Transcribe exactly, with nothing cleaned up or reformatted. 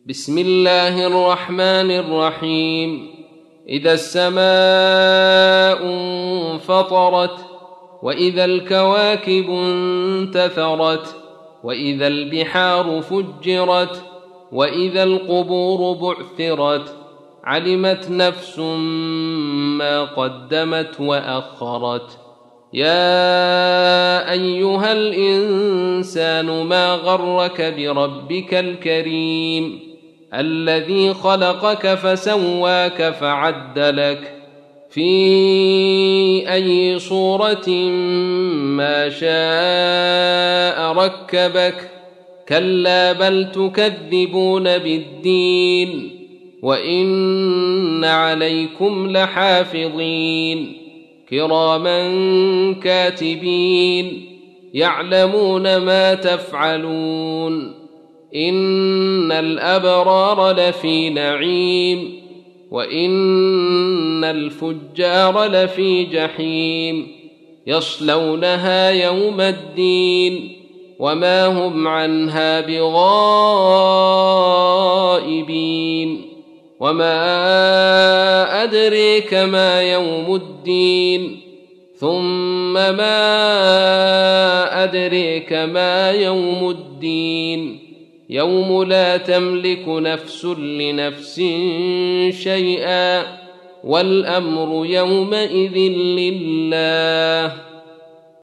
بسم الله الرحمن الرحيم. إذا السماء انفطرت، وإذا الكواكب انتثرت، وإذا البحار فجرت، وإذا القبور بعثرت، علمت نفس ما قدمت وأخرت. يا أيها الإنسان ما غرك بربك الكريم الذي خلقك فسواك فعدلك في أي صورة ما شاء ركبك. كلا بل تكذبون بالدين، وإن عليكم لحافظين كراما كاتبين يعلمون ما تفعلون. إن الأبرار لفي نعيم، وإن الفجار لفي جحيم، يصلونها يوم الدين وما هم عنها بغائبين. وما أدريك ما يوم الدين، ثم ما أدريك ما يوم الدين، يوم لا تملك نفس لنفس شيئا، والأمر يومئذ لله.